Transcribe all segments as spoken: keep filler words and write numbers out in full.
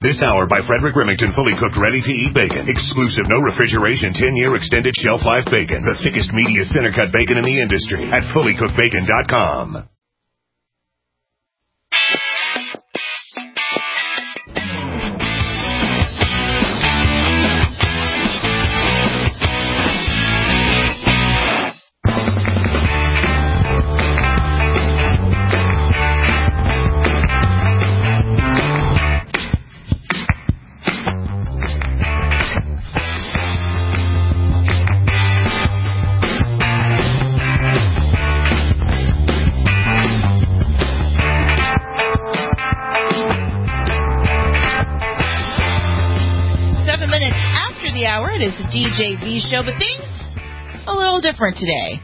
This hour by Frederick Remington, fully cooked, ready-to-eat bacon. Exclusive, no refrigeration, ten-year extended shelf life bacon. The thickest, meatiest center-cut bacon in the industry at fully cooked bacon dot com. It is the D J V show, but things a little different today.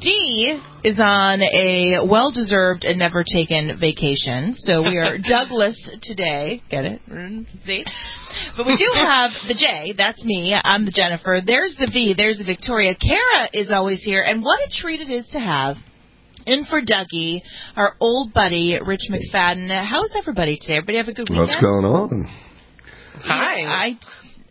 D is on a well-deserved and never-taken vacation, so we are Douglas today. Get it? See? But we do have the J. That's me. I'm the Jennifer. There's the V. There's the Victoria. Kara is always here, and what a treat it is to have in for Dougie, our old buddy, Rich McFadden. How's everybody today? Everybody have a good weekend? What's going on? Hi. I...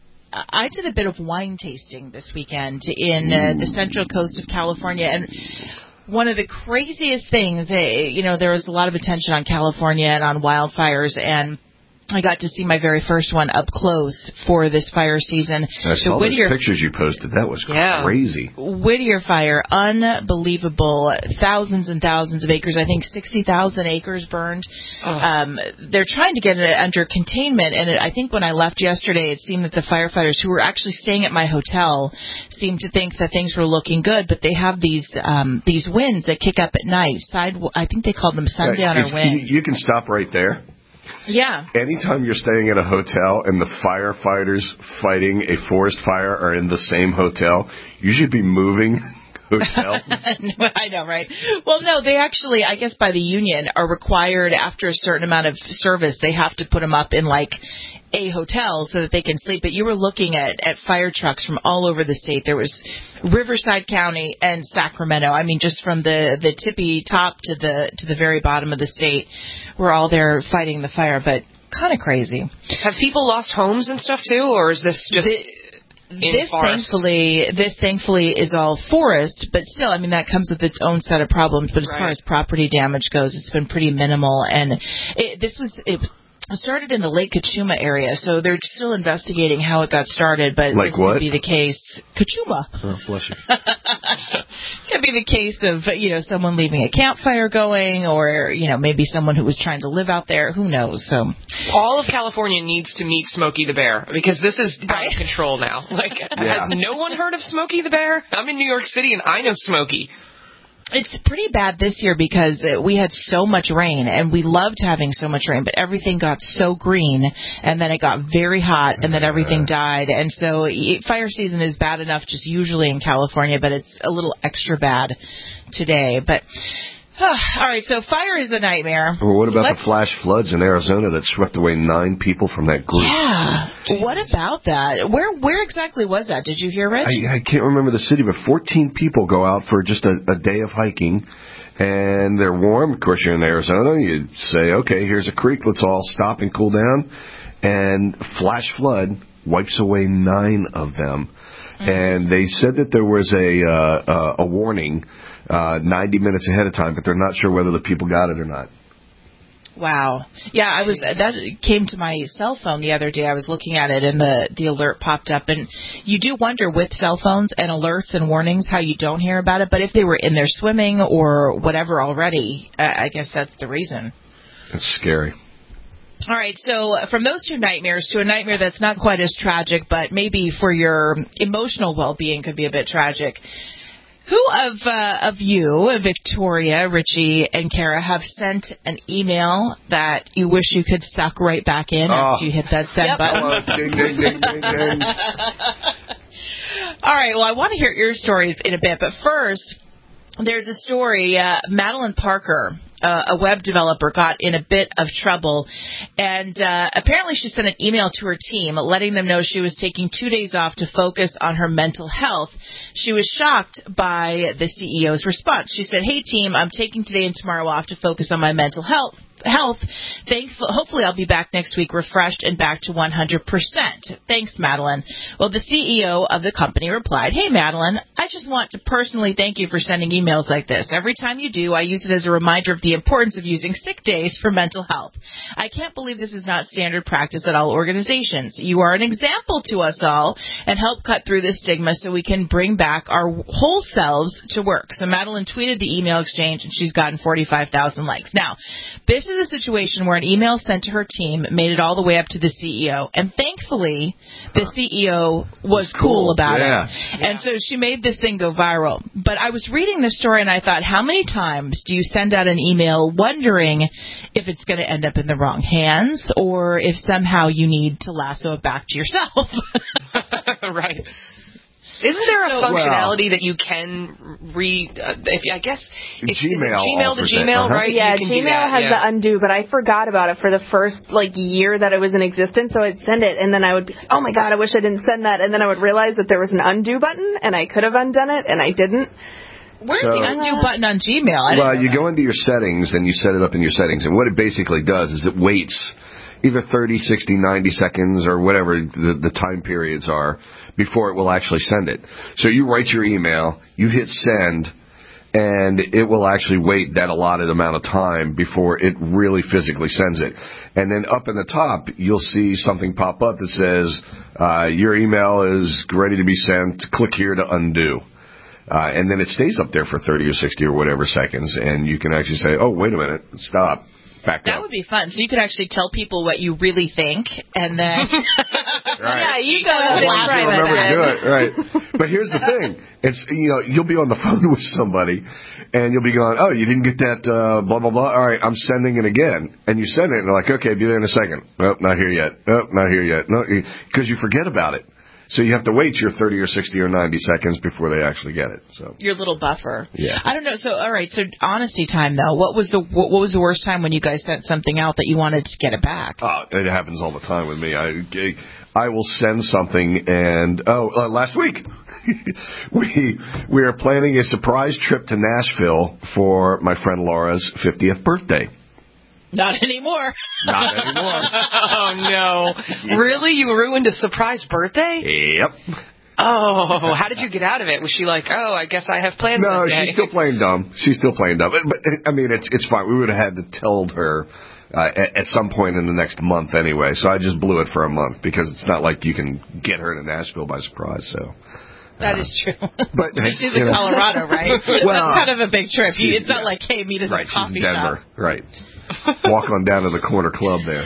I did a bit of wine tasting this weekend in uh, the Central Coast of California, and one of the craziest things, uh, you know, there was a lot of attention on California and on wildfires, and I got to see my very first one up close for this fire season. I saw the Whittier, those pictures you posted. That was yeah. crazy. Whittier fire, unbelievable. Thousands and thousands of acres. I think sixty thousand acres burned. Oh. Um, they're trying to get it under containment, and it, I think when I left yesterday, it seemed that the firefighters who were actually staying at my hotel seemed to think that things were looking good, but they have these um, these winds that kick up at night. Side, I think they called them sundowner yeah, winds. You can stop right there. Yeah. Anytime you're staying at a hotel and the firefighters fighting a forest fire are in the same hotel, you should be moving hotels. I know, right? Well, no, they actually, I guess by the union, are required after a certain amount of service, they have to put them up in like a hotel so that they can sleep. But you were looking at, at fire trucks from all over the state. There was Riverside County and Sacramento. I mean, just from the, the tippy top to the to the very bottom of the state, we're all there fighting the fire. But kind of crazy. Have people lost homes and stuff too, or is this just the, in this forests? thankfully this thankfully is all forest, but still, I mean, that comes with its own set of problems. But as right. far as property damage goes, it's been pretty minimal. And it, this was it. started in the Lake Cachuma area, so they're still investigating how it got started, but like this what? could be the case. Cachuma. Oh, bless you. Could be the case of, you know, someone leaving a campfire going, or, you know, maybe someone who was trying to live out there. Who knows? So all of California needs to meet Smokey the Bear, because this is out of control now. Like, yeah. Has no one heard of Smokey the Bear? I'm in New York City, and I know Smokey. It's pretty bad this year because we had so much rain, and we loved having so much rain, but everything got so green, and then it got very hot, and then everything died. And so fire season is bad enough just usually in California, but it's a little extra bad today. But all right, so fire is a nightmare. Well, what about Let's, the flash floods in Arizona that swept away nine people from that group? Yeah. What about that? Where where exactly was that? Did you hear, Rich? I, I can't remember the city, but fourteen people go out for just a, a day of hiking, and they're warm. Of course, you're in Arizona. You say, okay, here's a creek. Let's all stop and cool down. And flash flood wipes away nine of them. Mm-hmm. And they said that there was a uh, uh, a warning Uh, ninety minutes ahead of time, but they're not sure whether the people got it or not. Wow. Yeah, I was. That came to my cell phone the other day. I was looking at it, and the, the alert popped up. And you do wonder with cell phones and alerts and warnings how you don't hear about it. But if they were in there swimming or whatever already, uh, I guess that's the reason. It's scary. All right, so from those two nightmares to a nightmare that's not quite as tragic, but maybe for your emotional well-being could be a bit tragic. Who of uh, of you, Victoria, Richie, and Kara, have sent an email that you wish you could suck right back in oh. after you hit that send yep. button? Oh, ding, ding, ding, ding, ding. All right, well, I want to hear your stories in a bit, but first, there's a story. Uh, Madeline Parker, uh, a web developer, got in a bit of trouble, and uh, apparently she sent an email to her team letting them know she was taking two days off to focus on her mental health. She was shocked by the C E O's response. She said, "Hey, team, I'm taking today and tomorrow off to focus on my mental health. health. Thankful, hopefully I'll be back next week refreshed and back to one hundred percent. Thanks, Madeline. Well, the C E O of the company replied, "Hey, Madeline, I just want to personally thank you for sending emails like this. Every time you do, I use it as a reminder of the importance of using sick days for mental health. I can't believe this is not standard practice at all organizations. You are an example to us all and help cut through this stigma so we can bring back our whole selves to work." So Madeline tweeted the email exchange, and she's gotten forty-five thousand likes. Now, this is a situation where an email sent to her team made it all the way up to the C E O, and thankfully, the C E O was cool, cool about yeah. it. Yeah. And so she made this thing go viral. But I was reading this story, and I thought, how many times do you send out an email wondering if it's going to end up in the wrong hands or if somehow you need to lasso it back to yourself? Right. Isn't there a so, functionality well, that you can read? Uh, if I guess it's, Gmail, is it Gmail to Gmail, uh-huh. right? Yeah, you can Gmail do that, has yeah. the undo, but I forgot about it for the first like year that it was in existence. So I'd send it, and then I would be like, "Oh my god, I wish I didn't send that." And then I would realize that there was an undo button, and I could have undone it, and I didn't. Where's so, the undo button on Gmail? I well, didn't know you that. go into your settings and you set it up in your settings, and what it basically does is it waits either thirty, sixty, ninety seconds or whatever the, the time periods are before it will actually send it. So you write your email, you hit send, and it will actually wait that allotted amount of time before it really physically sends it. And then up in the top, you'll see something pop up that says, uh, your email is ready to be sent. Click here to undo. Uh, and then it stays up there for thirty or sixty or whatever seconds, and you can actually say, oh, wait a minute, stop. Back that up. would be fun. So you could actually tell people what you really think, and then right. Yeah, you go As ahead long and as try you remember that. to do it, right? But here's the thing: it's you know you'll be on the phone with somebody, and you'll be going, "Oh, you didn't get that uh, blah blah blah. All right, I'm sending it again." And you send it, and they're like, "Okay, be there in a second." Nope, not here yet. Nope, not here yet. No, because you forget about it. So you have to wait your thirty or sixty or ninety seconds before they actually get it. So your little buffer. Yeah. I don't know. So all right. So honesty time though. What was the what was the worst time when you guys sent something out that you wanted to get it back? Oh, it happens all the time with me. I I will send something and oh uh, last week we we are planning a surprise trip to Nashville for my friend Laura's fiftieth birthday. Not anymore. Not anymore. Oh, no. Yeah. Really? You ruined a surprise birthday? Yep. Oh, how did you get out of it? Was she like, oh, I guess I have plans No, that day? she's still playing dumb. She's still playing dumb. But, but I mean, it's it's fine. We would have had to tell her uh, at, at some point in the next month anyway. So I just blew it for a month because it's not like you can get her to Nashville by surprise. So. That is true. But she's in Colorado, right? Well, that's kind of a big trip. You, it's not yeah. like, hey, meet us right, at a coffee she's in Denver. shop. Right. Walk on down to the corner club there.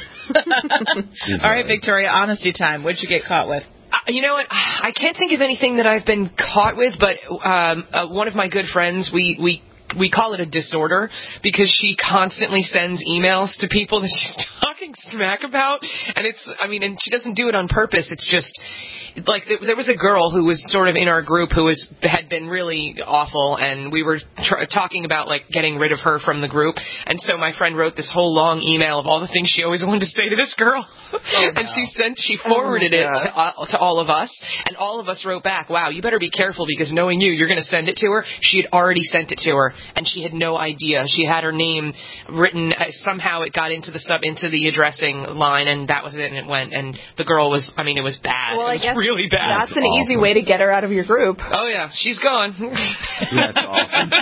All right, Victoria, honesty time. What'd you get caught with? Uh, you know what? I can't think of anything that I've been caught with, but um, uh, one of my good friends, we we. We call it a disorder because she constantly sends emails to people that she's talking smack about. And it's, I mean, and she doesn't do it on purpose. It's just, like, there was a girl who was sort of in our group who was had been really awful, and we were tr- talking about, like, getting rid of her from the group. And so my friend wrote this whole long email of all the things she always wanted to say to this girl. Oh, and no. she sent, she forwarded oh, it to, uh, to all of us, and all of us wrote back, wow, you better be careful because knowing you, you're going to send it to her. She had already sent it to her. And she had no idea. She had her name written. Uh, somehow it got into the sub into the addressing line, and that was it. And it went. And the girl was. I mean, it was bad. Well, it I was guess really bad. That's, that's an awesome. easy way to get her out of your group. Oh yeah, she's gone. That's awesome.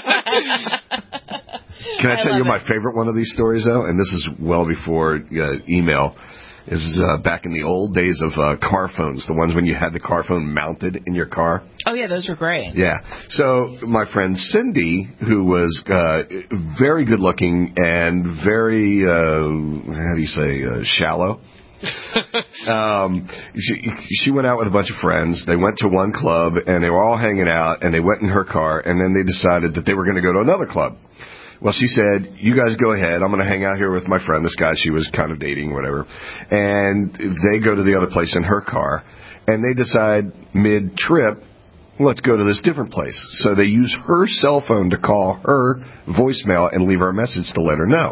Can I, I tell you it. my favorite one of these stories though? And this is well before uh, email. Is uh, back in the old days of uh, car phones, the ones when you had the car phone mounted in your car. Oh, yeah, those were great. Yeah. So my friend Cindy, who was uh, very good looking and very, uh, how do you say, uh, shallow. um, she, she went out with a bunch of friends. They went to one club, and they were all hanging out, and they went in her car, and then they decided that they were going to go to another club. Well, she said, you guys go ahead. I'm going to hang out here with my friend, this guy she was kind of dating, whatever. And they go to the other place in her car. And they decide mid-trip, let's go to this different place. So they use her cell phone to call her voicemail and leave her a message to let her know.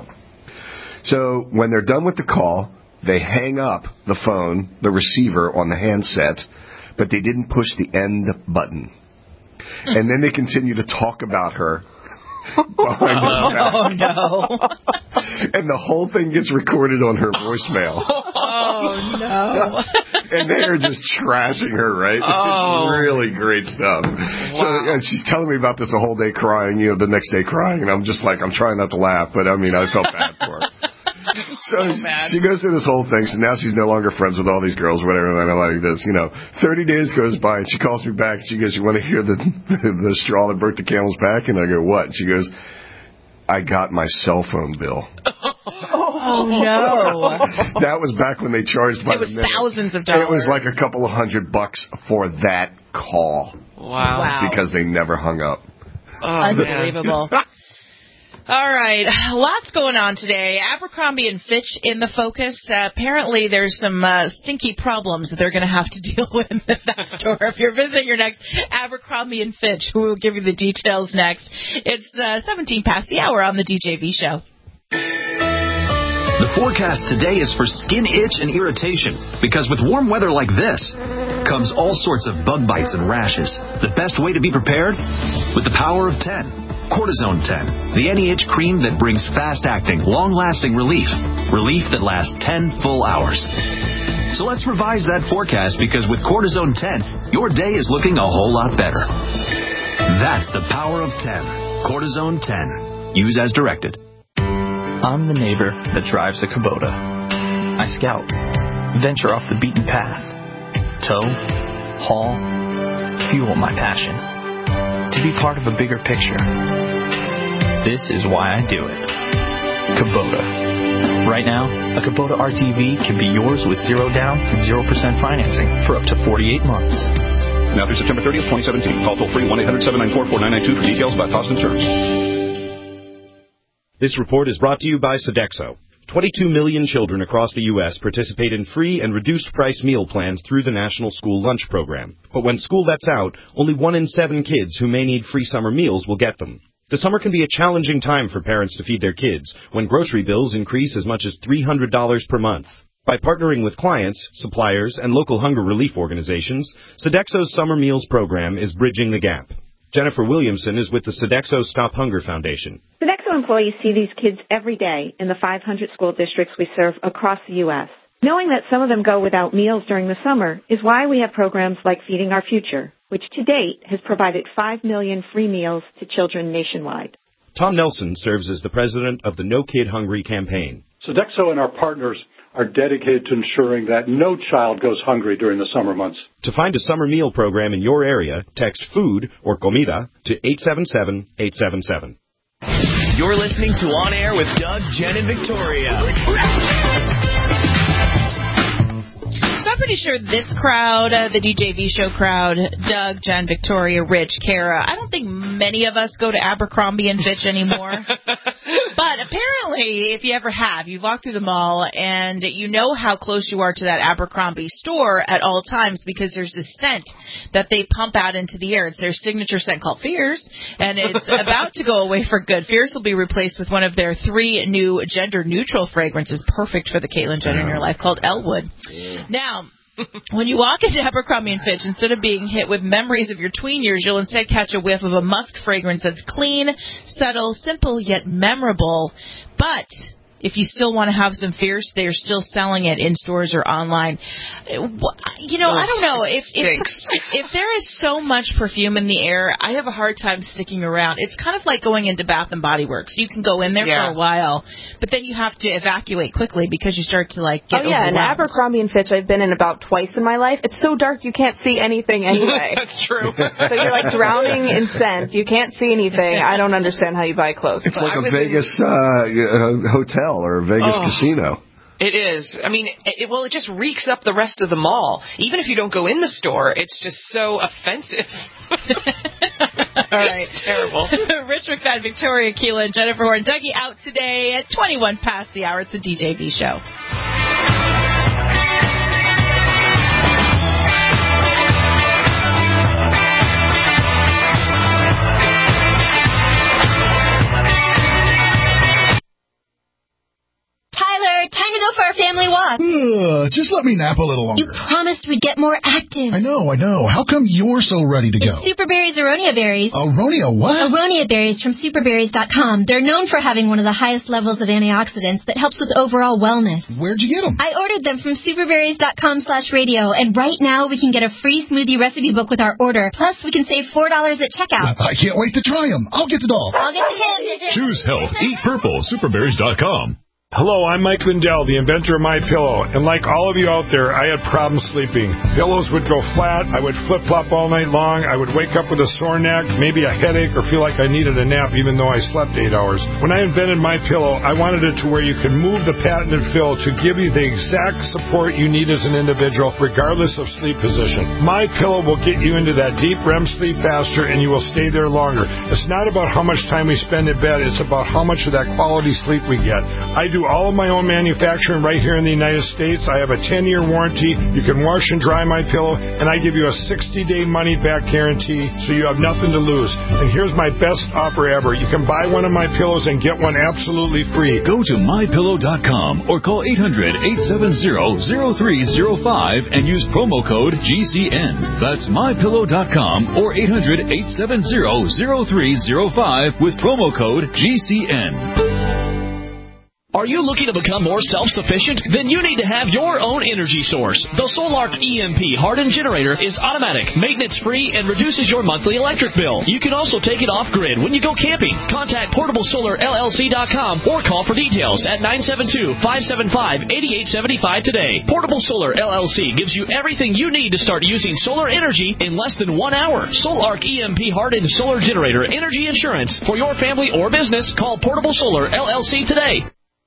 So when they're done with the call, they hang up the phone, the receiver on the handset, but they didn't push the end button. And then they continue to talk about her. Oh, no. and the whole thing gets recorded on her voicemail. Oh, no. And they're just trashing her, right? Oh. It's really great stuff. Wow. So yeah, she's telling me about this the whole day crying, you know, the next day crying, and I'm just like, I'm trying not to laugh, but I mean, I felt bad for her. So, so she goes through this whole thing, so now she's no longer friends with all these girls, whatever, and I'm like this, you know, thirty days goes by, and she calls me back, and she goes, you want to hear the, the straw that broke the camel's back? And I go, what? And she goes, I got my cell phone bill. Oh, no. That was back when they charged by It was the minute. thousands of dollars. It was like a couple of hundred bucks for that call. Wow. Wow. Because they never hung up. Oh, Unbelievable. All right, lots going on today. Abercrombie and Fitch in the focus. Uh, apparently, there's some uh, stinky problems that they're going to have to deal with in that store. If you're visiting your next Abercrombie and Fitch, we'll give you the details next. It's uh, seventeen past the hour on the D J V Show. The forecast today is for skin itch and irritation, because with warm weather like this comes all sorts of bug bites and rashes. The best way to be prepared? With the power of ten. Cortisone ten, the anti-itch cream that brings fast-acting, long-lasting relief. Relief that lasts ten full hours. So let's revise that forecast, because with Cortisone ten, your day is looking a whole lot better. That's the power of ten. Cortisone ten. Use as directed. I'm the neighbor that drives a Kubota. I scout, venture off the beaten path, tow, haul, fuel my passion. To be part of a bigger picture. This is why I do it. Kubota. Right now, a Kubota R T V can be yours with zero down and zero percent financing for up to forty-eight months. Now through September thirtieth, twenty seventeen. Call toll free one eight hundred seven nine four four nine nine two for details about cost insurance. This report is brought to you by Sodexo. twenty-two million children across the U S participate in free and reduced-price meal plans through the National School Lunch Program. But when school lets out, only one in seven kids who may need free summer meals will get them. The summer can be a challenging time for parents to feed their kids when grocery bills increase as much as three hundred dollars per month. By partnering with clients, suppliers, and local hunger relief organizations, Sodexo's Summer Meals Program is bridging the gap. Jennifer Williamson is with the Sodexo Stop Hunger Foundation. Sodexo employees see these kids every day in the five hundred school districts we serve across the U S Knowing that some of them go without meals during the summer is why we have programs like Feeding Our Future, which to date has provided five million free meals to children nationwide. Tom Nelson serves as the president of the No Kid Hungry campaign. Sodexo and our partners are dedicated to ensuring that no child goes hungry during the summer months. To find a summer meal program in your area, text food or comida to eight seven seven, eight seven seven. You're listening to On Air with Doug, Jen, and Victoria. So I'm pretty sure this crowd, uh, the D J V Show crowd, Doug, Jen, Victoria, Rich, Kara, I don't think many of us go to Abercrombie and Fitch anymore. But apparently, if you ever have, you walk through the mall and you know how close you are to that Abercrombie store at all times because there's this scent that they pump out into the air. It's their signature scent called Fierce, and it's about to go away for good. Fierce will be replaced with one of their three new gender-neutral fragrances, perfect for the Caitlyn Jenner in your life, called Elwood. Now, when you walk into Abercrombie and Fitch, instead of being hit with memories of your tween years, you'll instead catch a whiff of a musk fragrance that's clean, subtle, simple, yet memorable. But if you still want to have some Fierce, they're still selling it in stores or online. You know, oh, I don't know. If, if if there is so much perfume in the air, I have a hard time sticking around. It's kind of like going into Bath and Body Works. You can go in there yeah. for a while, but then you have to evacuate quickly because you start to, like, get Oh, yeah, and overwhelmed. Abercrombie and Fitch I've been in about twice in my life. It's so dark you can't see anything anyway. That's true. So you're, like, drowning in scent. You can't see anything. I don't understand how you buy clothes. It's but like I a was Vegas uh, uh, hotel or a Vegas Oh. casino. It is. I mean, it, well, it just reeks up the rest of the mall. Even if you don't go in the store, it's just so offensive. All right. It's terrible. Rich McFadden, Victoria, Keela, and Jennifer Horn. Dougie out today at twenty-one past the hour. It's the D J V Show. Tyler, time to go for our family walk. Uh, Sheila, just let me nap a little longer. You promised we'd get more active. I know, I know. How come you're so ready to go? It's Superberry's Aronia Berries. Aronia what? Aronia Berries from superberries dot com. They're known for having one of the highest levels of antioxidants that helps with overall wellness. Where'd you get them? I ordered them from superberries dot com slash radio, and right now we can get a free smoothie recipe book with our order. Plus, we can save four dollars at checkout. I can't wait to try them. I'll get the doll. I'll get the kid. Choose health. Eat purple. superberries dot com. Hello, I'm Mike Lindell, the inventor of MyPillow, and like all of you out there, I had problems sleeping. Pillows would go flat, I would flip-flop all night long, I would wake up with a sore neck, maybe a headache, or feel like I needed a nap even though I slept eight hours. When I invented MyPillow, I wanted it to where you could move the patented fill to give you the exact support you need as an individual, regardless of sleep position. MyPillow will get you into that deep R E M sleep faster, and you will stay there longer. It's not about how much time we spend in bed, it's about how much of that quality sleep we get. I do all of my own manufacturing right here in the United States. I have a ten-year warranty. You can wash and dry my pillow, and I give you a sixty-day money-back guarantee, so you have nothing to lose. And here's my best offer ever. You can buy one of my pillows and get one absolutely free. Go to my pillow dot com or call eight hundred, eight seven zero, zero three zero five and use promo code G C N. That's my pillow dot com or eight hundred, eight seven zero, zero three zero five with promo code G C N. Are you looking to become more self-sufficient? Then you need to have your own energy source. The Solark E M P hardened generator is automatic, maintenance-free, and reduces your monthly electric bill. You can also take it off-grid when you go camping. Contact portable solar L L C dot com or call for details at nine seven two, five seven five, eight eight seven five today. Portable Solar L L C gives you everything you need to start using solar energy in less than one hour. Solark E M P hardened solar generator energy insurance for your family or business. Call Portable Solar L L C today.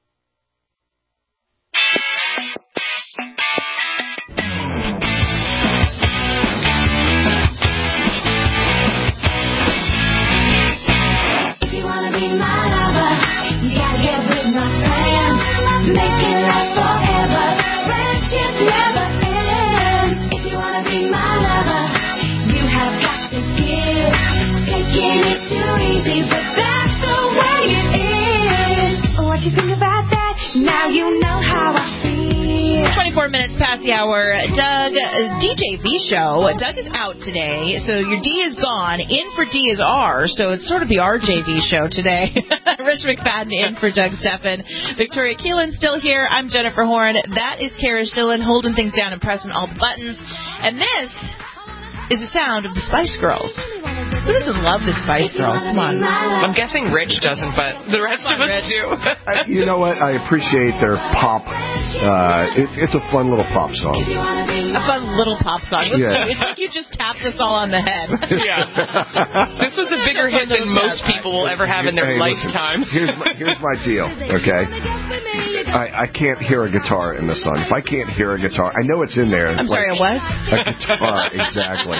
twenty-four minutes past the hour. Doug, D J V show. Doug is out today, so your D is gone. In for D is R, so it's sort of the R J V show today. Rich McFadden in for Doug Steffen. Victoria Keelan still here. I'm Jennifer Horn. That is Kara Schillen holding things down and pressing all the buttons. And this is the sound of the Spice Girls. Who doesn't love the Spice Girls? Come on. I'm guessing Rich doesn't, but the rest Come on, of us Rich. do. I, you know what? I appreciate their pop. Uh, it, it's a fun little pop song. A fun little pop song. Listen, Yeah. It's like you just tapped us all on the head. Yeah. This was a bigger hit than most people will ever have in their Hey, listen, lifetime. here's my, here's my deal, okay? I, I can't hear a guitar in the song. If I can't hear a guitar, I know it's in there. I'm like, sorry, a what? A guitar, exactly.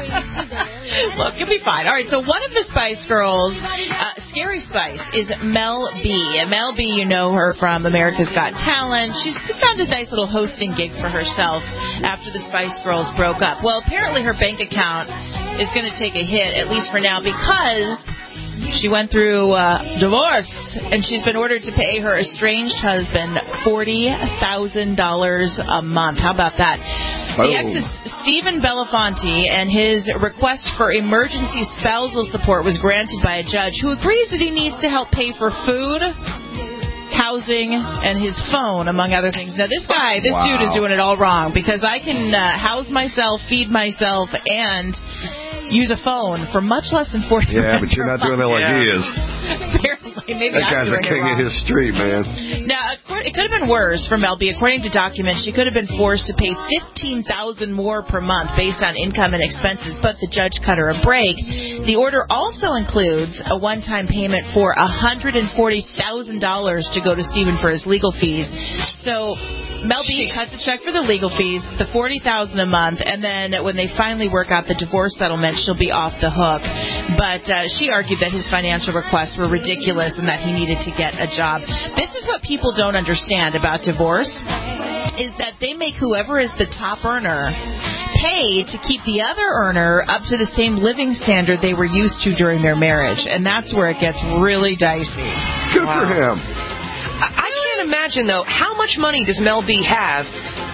Look, you'll be fine. All right, so one of the Spice Girls, uh, Scary Spice, is Mel B. Mel B, you know her from America's Got Talent. She's found a nice little hosting gig for herself after the Spice Girls broke up. Well, apparently her bank account is going to take a hit, at least for now, because she went through uh, divorce, and she's been ordered to pay her estranged husband forty thousand dollars a month. How about that? The Oh. ex is Stephen Belafonte, and his request for emergency spousal support was granted by a judge who agrees that he needs to help pay for food, housing, and his phone, among other things. Now, this guy, this Wow. dude is doing it all wrong, because I can uh, house myself, feed myself, and use a phone for much less than forty. Yeah, but you're not doing it like he is. Apparently, maybe That I'm guy's a doing it king wrong. of his street, man. Now, accor- it could have been worse for Mel B. According to documents, she could have been forced to pay fifteen thousand dollars more per month based on income and expenses, but the judge cut her a break. The order also includes a one-time payment for one hundred forty thousand dollars to go to Stephen for his legal fees. So Mel B cuts a check for the legal fees, the forty thousand dollars a month, and then when they finally work out the divorce settlement, she'll be off the hook. But uh, she argued that his financial requests were ridiculous and that he needed to get a job. This is what people don't understand about divorce, is that they make whoever is the top earner pay to keep the other earner up to the same living standard they were used to during their marriage. And that's where it gets really dicey. Good for him. I I can't imagine, though, how much money does Mel B have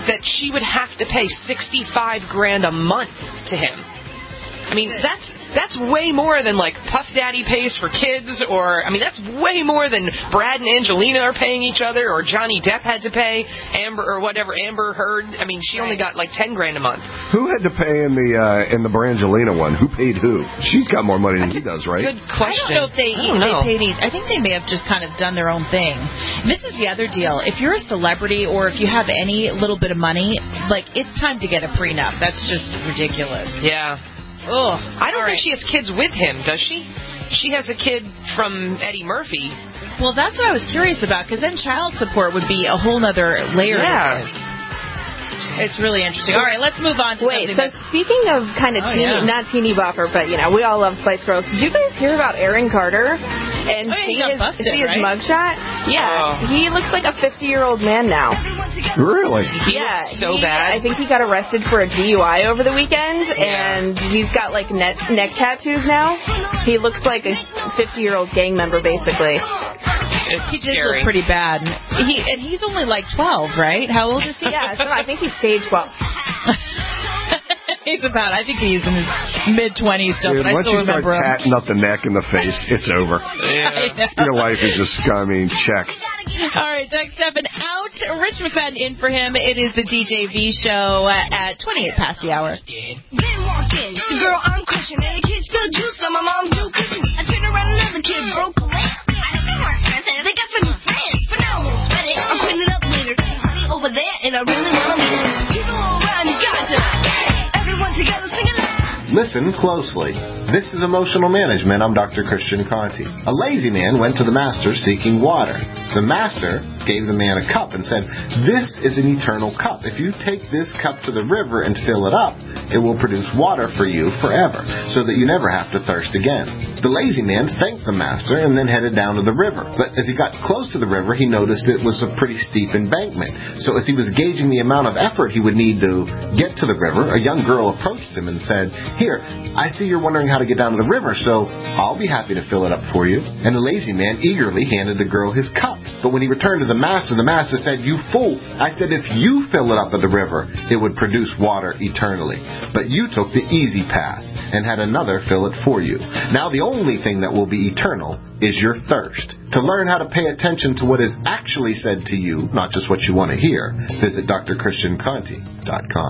that she would have to pay sixty-five grand a month to him. I mean, that's that's way more than, like, Puff Daddy pays for kids, or, I mean, that's way more than Brad and Angelina are paying each other, or Johnny Depp had to pay, Amber, or whatever, Amber Heard. I mean, she only got, like, ten grand a month. Who had to pay in the uh, in the Brangelina one? Who paid who? She's got more money than he does, right? Good question. I don't know if they, I don't they know. paid each. I think they may have just kind of done their own thing. This is the other deal. If you're a celebrity or if you have any little bit of money, like, it's time to get a prenup. That's just ridiculous. Yeah. Ugh. I don't think she has kids with him, does she? She has a kid from Eddie Murphy. Well, that's what I was curious about, because then child support would be a whole other layer Yeah. of this. It's really interesting. All right, let's move on to Wait, something so that- speaking of kind of Oh, teeny, yeah. not teeny bopper, but, you know, we all love Spice Girls. Did you guys hear about Aaron Carter? And Oh, yeah, he see got his, busted, see his right? mugshot? Yeah, Oh. he looks like a fifty-year-old man now. Really? He yeah, looks so he- bad. I think he got arrested for a D U I over the weekend, and he's got, like, net, neck tattoos now. He looks like a fifty-year-old gang member, basically. It's He did scary. look pretty bad. He and he's only like twelve, right? How old is he? Yeah, so I think he's stage twelve. He's about. I think he's in his mid twenties still, Dude, but I once still you start remember him. tatting up the neck and the face, it's over. Yeah. Your life is just, I mean, check. All right, Doug Stephan out. Rich McFadden in for him. It is the D J V show at twenty-eight past the hour. Then walked in, the girl I'm crushing, and the kids still juice on my mom's new cushion. I turned around, another kid broke away. I think they were expensive. They got some new friends, but now I won't sweat it. I'm putting it up later. Honey over there, and I really wanna meet it. People all around, you got to. Everyone together singing. Listen closely. This is Emotional Management. I'm Doctor Christian Conti. A lazy man went to the master seeking water. The master gave the man a cup and said, "This is an eternal cup. If you take this cup to the river and fill it up, it will produce water for you forever, so that you never have to thirst again." The lazy man thanked the master and then headed down to the river. But as he got close to the river, he noticed it was a pretty steep embankment. So as he was gauging the amount of effort he would need to get to the river, a young girl approached him and said, "Here, I see you're wondering how to get down to the river, so I'll be happy to fill it up for you." And the lazy man eagerly handed the girl his cup. But when he returned to the master, the master said, "You fool! I said if you fill it up at the river, it would produce water eternally. But you took the easy path and had another fill it for you. Now the only thing that will be eternal is your thirst." To learn how to pay attention to what is actually said to you, not just what you want to hear, visit D R Christian Conti dot com.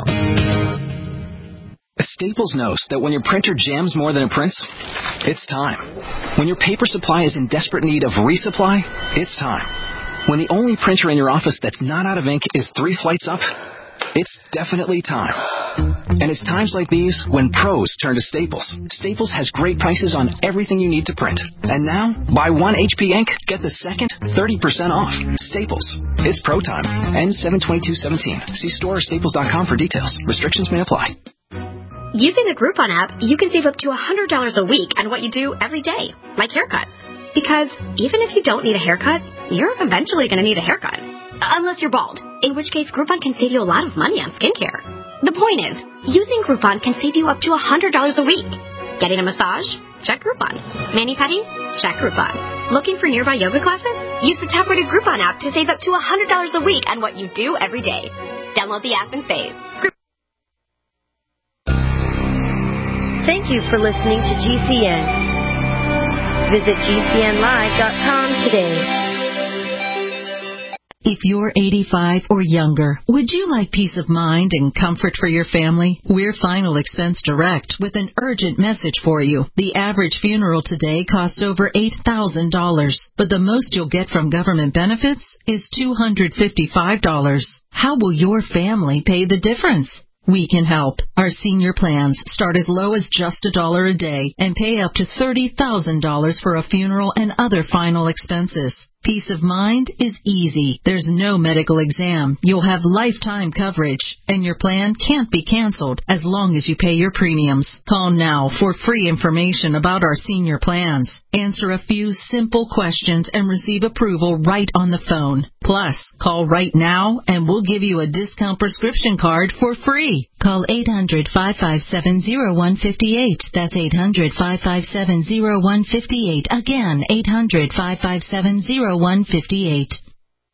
Staples knows that when your printer jams more than it prints, it's time. When your paper supply is in desperate need of resupply, it's time. When the only printer in your office that's not out of ink is three flights up, it's definitely time. And it's times like these when pros turn to Staples. Staples has great prices on everything you need to print. And now, buy one H P ink, get the second thirty percent off. Staples. It's pro time. N seven twenty-two seventeen. See store or staples dot com for details. Restrictions may apply. Using the Groupon app, you can save up to one hundred dollars a week on what you do every day, like haircuts. Because even if you don't need a haircut, you're eventually going to need a haircut. Unless you're bald, in which case Groupon can save you a lot of money on skincare. The point is, using Groupon can save you up to one hundred dollars a week. Getting a massage? Check Groupon. Mani-pedi? Check Groupon. Looking for nearby yoga classes? Use the top-rated Groupon app to save up to one hundred dollars a week on what you do every day. Download the app and save. Thank you for listening to G C N. Visit G C N live dot com today. If you're eighty-five or younger, would you like peace of mind and comfort for your family? We're Final Expense Direct with an urgent message for you. The average funeral today costs over eight thousand dollars, but the most you'll get from government benefits is two hundred fifty-five dollars. How will your family pay the difference? We can help. Our senior plans start as low as just a dollar a day and pay up to thirty thousand dollars for a funeral and other final expenses. Peace of mind is easy. There's no medical exam. You'll have lifetime coverage, and your plan can't be canceled as long as you pay your premiums. Call now for free information about our senior plans. Answer a few simple questions and receive approval right on the phone. Plus, call right now and we'll give you a discount prescription card for free. Call eight hundred, five five seven, zero one five eight. That's eight hundred, five five seven, zero one five eight. Again, eight hundred, five five seven, zero one five eight.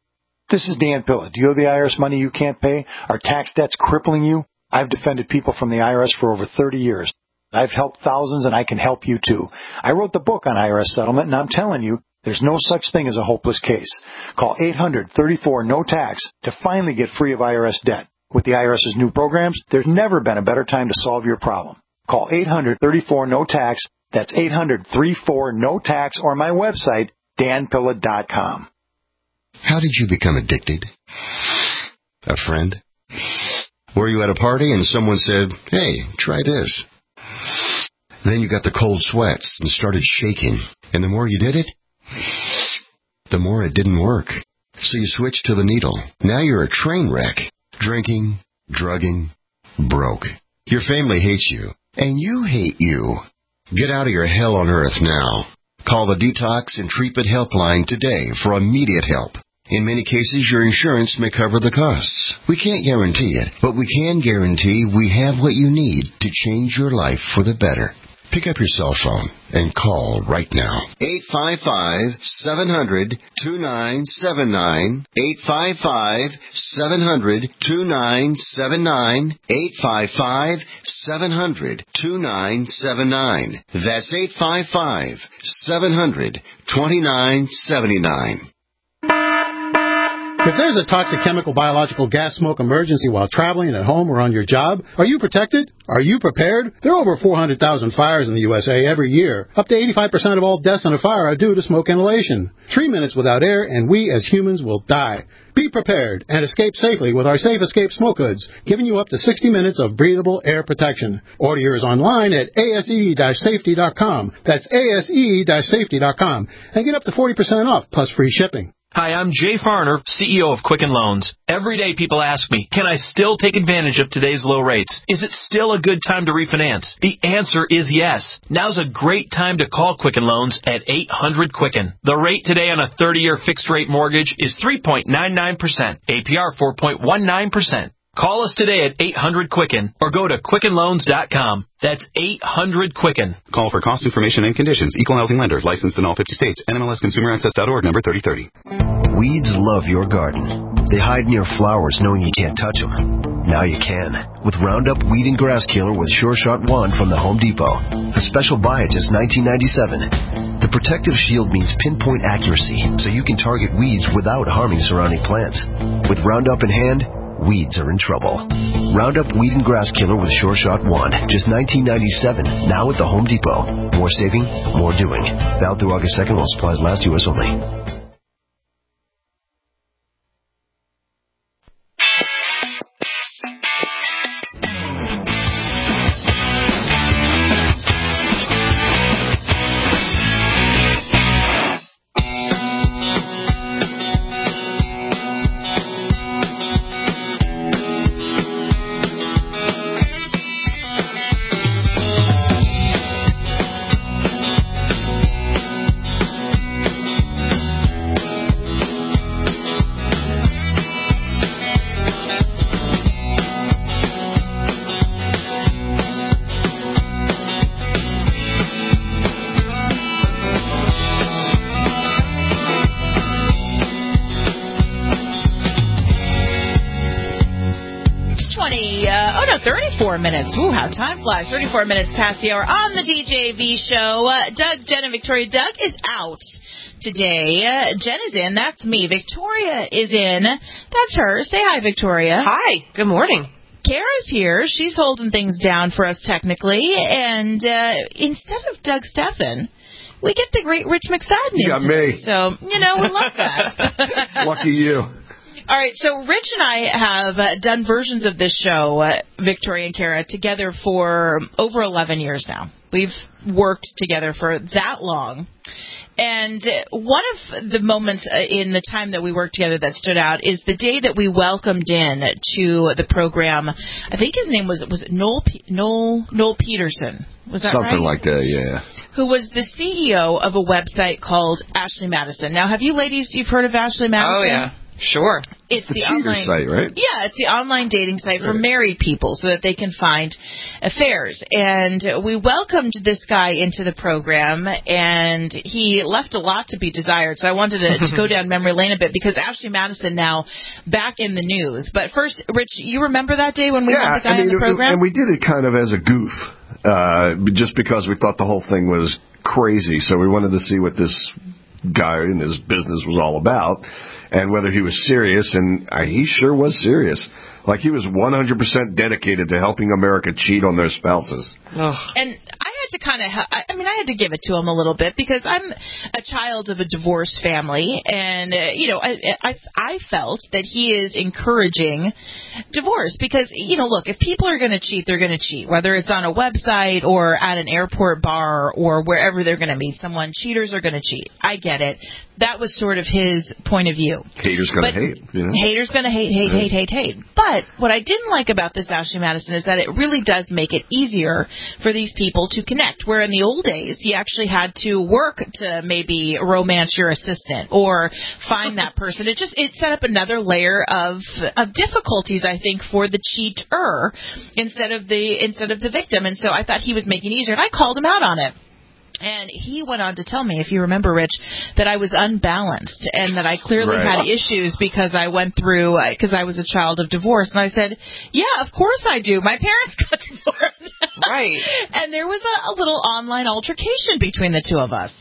This is Dan Pilla. Do you owe the I R S money you can't pay? Are tax debts crippling you? I've defended people from the I R S for over thirty years. I've helped thousands, and I can help you too. I wrote the book on I R S settlement, and I'm telling you, there's no such thing as a hopeless case. Call eight hundred, thirty-four, no tax to finally get free of I R S debt. With the IRS's new programs, there's never been a better time to solve your problem. Call eight hundred, thirty-four, no tax. That's eight hundred, thirty-four, no tax, or my website, dan pilla dot com. How did you become addicted? A friend? Were you at a party and someone said, hey, try this? Then you got the cold sweats and started shaking. And the more you did it, the more it didn't work. So you switched to the needle. Now you're a train wreck. Drinking, drugging, broke. Your family hates you. And you hate you. Get out of your hell on earth now. Call the Detox and Treatment Helpline today for immediate help. In many cases, your insurance may cover the costs. We can't guarantee it, but we can guarantee we have what you need to change your life for the better. Pick up your cell phone and call right now. eight five five, seven hundred, two nine seven nine. eight five five, seven hundred, two nine seven nine. eight five five, seven hundred, two nine seven nine. That's eight five five, seven hundred, two nine seven nine. If there's a toxic chemical, biological, gas smoke emergency while traveling at home or on your job, are you protected? Are you prepared? There are over four hundred thousand fires in the U S A every year. Up to eighty-five percent of all deaths in a fire are due to smoke inhalation. Three minutes without air and we as humans will die. Be prepared and escape safely with our Safe Escape Smoke Hoods, giving you up to sixty minutes of breathable air protection. Order yours online at A S E safety dot com. That's A S E safety dot com. And get up to forty percent off plus free shipping. Hi, I'm Jay Farner, C E O of Quicken Loans. Every day people ask me, can I still take advantage of today's low rates? Is it still a good time to refinance? The answer is yes. Now's a great time to call Quicken Loans at eight hundred Quicken. The rate today on a thirty-year fixed-rate mortgage is three point nine nine percent, A P R four point one nine percent. Call us today at eight hundred Quicken or go to quicken loans dot com. That's eight hundred Quicken. Call for cost information and conditions. Equal housing lender. Licensed in all fifty states. N M L S Consumer Access dot org, number thirty thirty. Weeds love your garden. They hide near flowers knowing you can't touch them. Now you can. With Roundup Weed and Grass Killer with Sure Shot Wand from the Home Depot. A special buy at just nineteen ninety-seven. The protective shield means pinpoint accuracy, so you can target weeds without harming surrounding plants. With Roundup in hand, weeds are in trouble. Roundup Weed and Grass Killer with Sure Shot Wand, just nineteen ninety-seven, now at the Home Depot. More saving, more doing. Valid through August second while supplies last, U S only. thirty-four minutes. Ooh, how time flies. thirty-four minutes past the hour on the D J V show. Uh, Doug, Jen, and Victoria. Doug is out today. Uh, Jen is in. That's me. Victoria is in. That's her. Say hi, Victoria. Hi. Good morning. Kara's here. She's holding things down for us technically. And uh, instead of Doug Steffen, we get the great Rich McFadden. You got me. So, you know, we love that. Lucky you. All right, so Rich and I have uh, done versions of this show, uh, Victoria and Kara, together for over eleven years now. We've worked together for that long. And one of the moments in the time that we worked together that stood out is the day that we welcomed in to the program. I think his name was was it Noel Noel Noel Peterson. Was that Something right? like that, yeah. Who was the C E O of a website called Ashley Madison. Now, have you ladies, you've heard of Ashley Madison? Oh, yeah. Sure. It's the, the cheater online site, right? Yeah, it's the online dating site for married people so that they can find affairs. And we welcomed this guy into the program, and he left a lot to be desired. So I wanted to, to go down memory lane a bit because Ashley Madison now back in the news. But first, Rich, you remember that day when we yeah, had the guy I mean, on the program? And we did it kind of as a goof, uh, just because we thought the whole thing was crazy. So we wanted to see what this guy in his business was all about and whether he was serious, and uh, he sure was serious. Like, he was one hundred percent dedicated to helping America cheat on their spouses. Ugh. And I had to kind of, ha- I mean, I had to give it to him a little bit because I'm a child of a divorced family, and, uh, you know, I, I, I felt that he is encouraging divorce because, you know, look, if people are going to cheat, they're going to cheat, whether it's on a website or at an airport bar or wherever they're going to meet someone. Cheaters are going to cheat. I get it. That was sort of his point of view. Haters going to hate. You know? Haters going to hate, hate, Yeah. hate, hate, hate. But what I didn't like about this Ashley Madison is that it really does make it easier for these people to connect, where in the old days you actually had to work to maybe romance your assistant or find that person. It just it set up another layer of of difficulties, I think, for the cheater instead of the instead of the victim. And so I thought he was making it easier, and I called him out on it. And he went on to tell me, if you remember, Rich, that I was unbalanced and that I clearly Right. had issues because I went through, because I was a child of divorce. And I said, yeah, of course I do. My parents got divorced. Right. And there was a, a little online altercation between the two of us.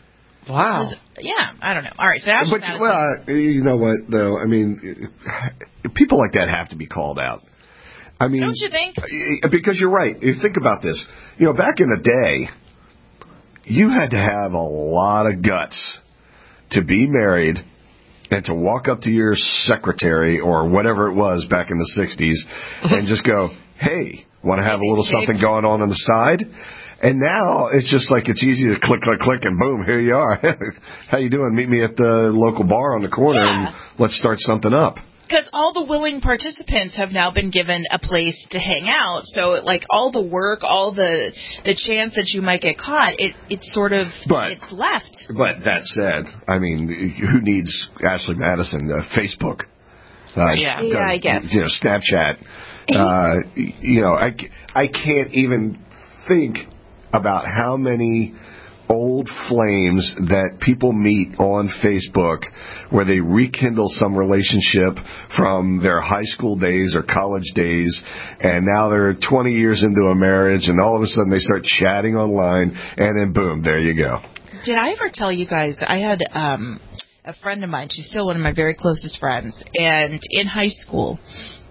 Wow. Was, yeah, I don't know. All right, so Ashley But, Madison. well, you know what, though? I mean, people like that have to be called out. I mean, Don't you think? Because you're right. You think about this. You know, back in the day, you had to have a lot of guts to be married and to walk up to your secretary or whatever it was back in the sixties and just go, hey, want to have a little something going on on the side? And now it's just like it's easy to click, click, click, and boom, here you are. How you doing? Meet me at the local bar on the corner Yeah. and let's start something up. Because all the willing participants have now been given a place to hang out, so like all the work, all the the chance that you might get caught, it it's sort of But- it's left. But that said, I mean, who needs Ashley Madison? Uh, Facebook. Uh, Yeah. does, Yeah, I guess. You know, Snapchat. Uh, you know, I, I can't even think about how many old flames that people meet on Facebook where they rekindle some relationship from their high school days or college days, and now they're twenty years into a marriage, and all of a sudden they start chatting online, and then boom, there you go. Did I ever tell you guys, I had um, a friend of mine, she's still one of my very closest friends, and in high school,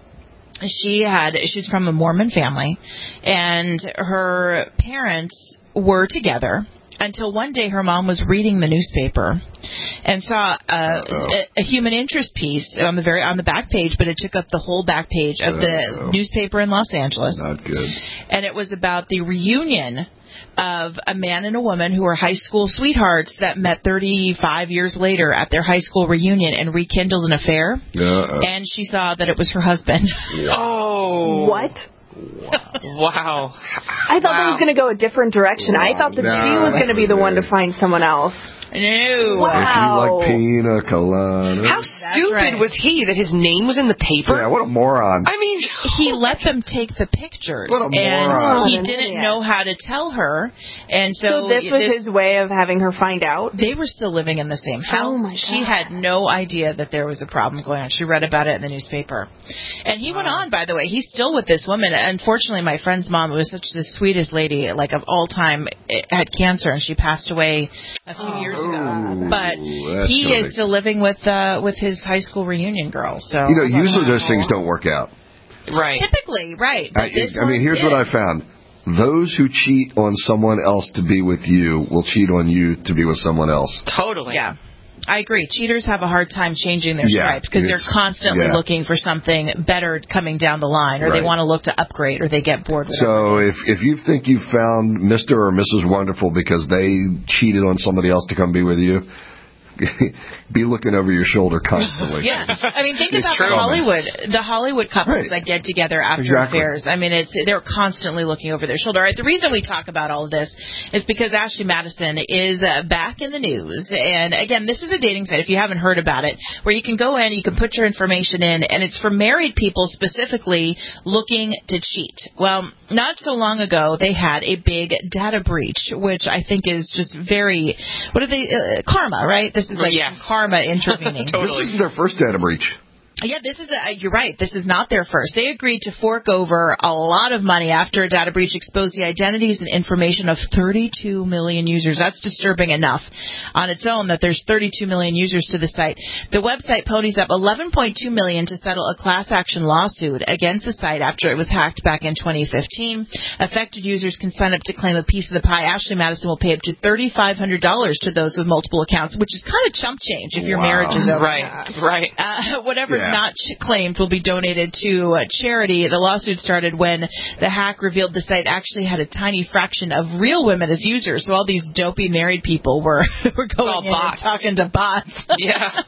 she had, she's from a Mormon family, and her parents were together until one day her mom was reading the newspaper and saw a, a, a human interest piece on the very on the back page, but it took up the whole back page of the Uh-oh. newspaper in Los Angeles. Not good. And it was about the reunion of a man and a woman who were high school sweethearts that met thirty-five years later at their high school reunion and rekindled an affair. Uh-oh. And she saw that it was her husband. Oh. What? Wow. I thought that was going to go a different direction. I thought that she No, was going to be the one to find someone else. No. Wow. If you like pina colada. How stupid right. was he that his name was in the paper? Yeah, what a moron. I mean, He let them take the pictures, What a and moron. he didn't Yeah. know how to tell her, and so, So this was his way of having her find out? They were still living in the same house. Oh, my She God. had no idea that there was a problem going on. She read about it in the newspaper. And he went on, by the way. He's still with this woman. Unfortunately, my friend's mom was such the sweetest lady, like of all time, had cancer, and she passed away a few Oh, years ago. But that's he gonna is make- still living with uh, with his high school reunion girl. So You know, usually those things don't work out. right. typically, right. But I, this I mean, one here's did. what I found. Those who cheat on someone else to be with you will cheat on you to be with someone else. Totally. Yeah. I agree. Cheaters have a hard time changing their Yeah, stripes because they're it's- constantly yeah. looking for something better coming down the line, or they Right. want to look to upgrade, or they get bored with it. So if if you think you found Mister or Missus Wonderful because they cheated on somebody else to come be with you, be looking over your shoulder constantly. Yeah, I mean, think It's about true. the Hollywood, the Hollywood couples Right. that get together after Exactly. affairs. I mean, it's they're constantly looking over their shoulder. All right, the reason we talk about all of this is because Ashley Madison is uh, back in the news, and again, this is a dating site. If you haven't heard about it, where you can go in, you can put your information in, and it's for married people specifically looking to cheat. Well, not so long ago, they had a big data breach, which I think is just very, what are they, uh, karma, right? This is like Yes. karma intervening. Totally. This is their first data breach. Yeah, this is a, you're right. This is not their first. They agreed to fork over a lot of money after a data breach exposed the identities and information of thirty-two million users. That's disturbing enough on its own that there's thirty-two million users to the site. The website ponies up eleven point two million dollars to settle a class action lawsuit against the site after it was hacked back in twenty fifteen. Affected users can sign up to claim a piece of the pie. Ashley Madison will pay up to thirty-five hundred dollars to those with multiple accounts, which is kind of chump change if your Wow. marriage is over. Right, right. Uh, whatever's Yeah. not ch- claimed will be donated to a charity. The lawsuit started when the hack revealed the site actually had a tiny fraction of real women as users. So all these dopey married people were were going all in bots. and talking to bots. Yeah.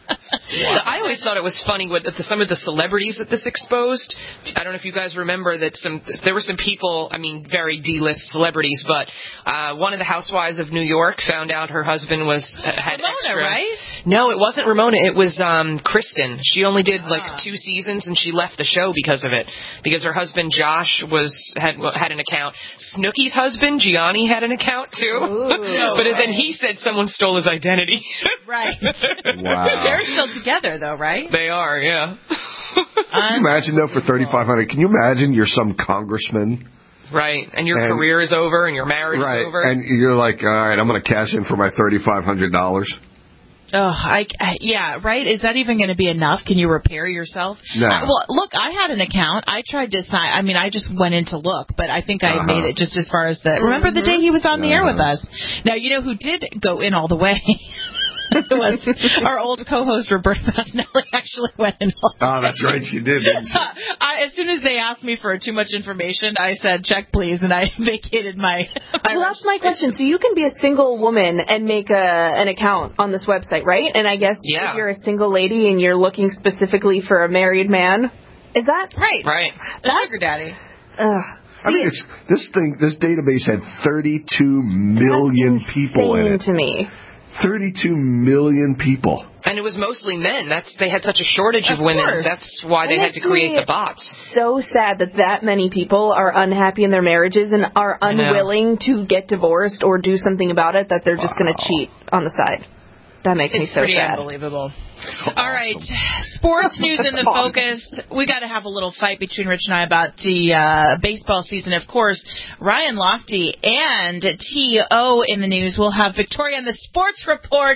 I always thought it was funny with the, some of the celebrities that this exposed. I don't know if you guys remember that some there were some people, I mean, very D-list celebrities, but uh, one of the housewives of New York found out her husband was uh, had Ramona, extra. right? No, it wasn't Ramona. It was um, Kristen. She only did like Ah. two seasons, and she left the show because of it. Because her husband Josh was had had an account. Snooki's husband Gianni had an account too. But then he said someone stole his identity. Right. Wow. They're still together, though, right? They are, yeah. Can you imagine, though, for thirty-five hundred dollars, can you imagine you're some congressman? Right, and your And- career is over, and your marriage Right, is over. and you're like, all right, I'm going to cash in for my thirty-five hundred dollars. Oh, I, I yeah, right. Is that even going to be enough? Can you repair yourself? No. Uh, well, look, I had an account. I tried to sign. I mean, I just went in to look, but I think I Uh-huh. made it just as far as the. Remember the day he was on the air with Uh-huh. us? Now you know who did go in all the way. It was our old co-host Roberta Passanelli actually went in. All the Oh, that's way. right, she did, didn't she? I, as soon as they asked me for too much information, I said, check please, and I vacated my... my Well, that's my question. So you can be a single woman and make a an account on this website, right? And I guess Yeah. if you're a single lady and you're looking specifically for a married man, is that Right. Right. The sugar daddy. Ugh. I mean, it's, this thing, this database had thirty-two million people in insane it. to me? thirty-two million people. And it was mostly men. That's they had such a shortage of, Of women. course. That's why they And had to it's create really the bots. So sad that that many people are unhappy in their marriages and are I know. unwilling to get divorced or do something about it, that they're just going to cheat on the side. That makes me It's so pretty sad. unbelievable. So All right, sports news in the focus. We got to have a little fight between Rich and I about the uh, baseball season. Of course, Ryan Lochte and T O in the news. We'll have Victoria on the sports report